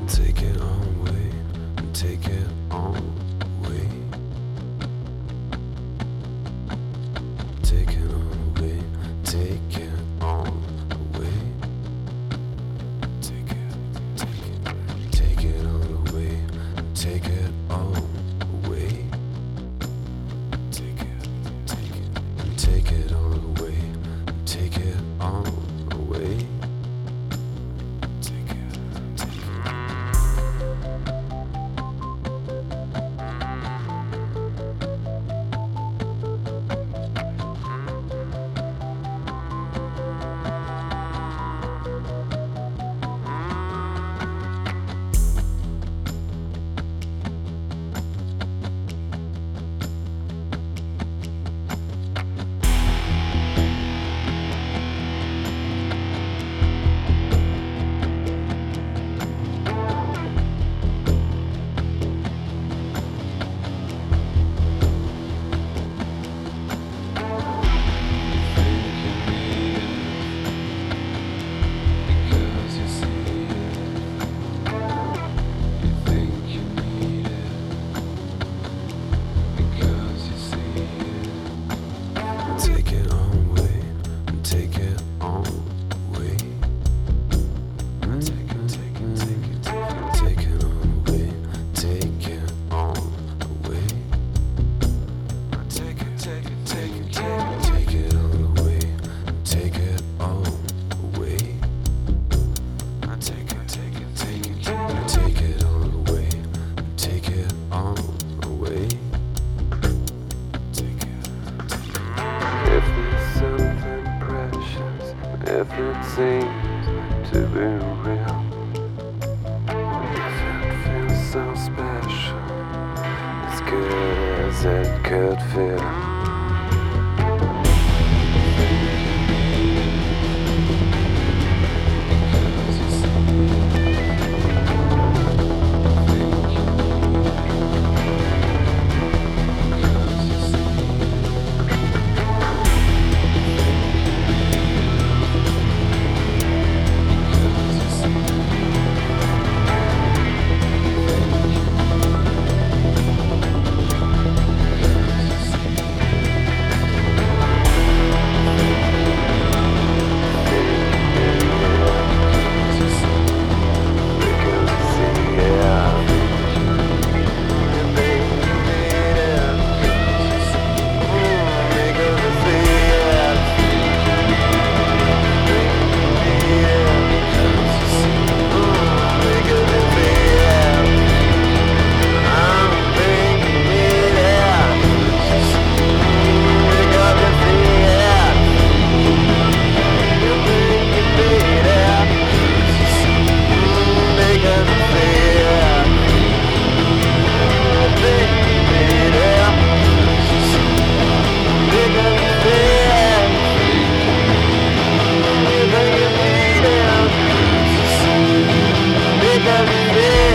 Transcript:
Take it all away, take it all away. Take it all away, take it all away. Take it all away, take it all away. Take it all away, take it all away. Take it all away, take it all away. Take it all away, take it all away. Take it all away, take it all away. Take it all away, take it all away. If there's something precious, if it seems to be real, if it feels so special, as good as it could feel. Because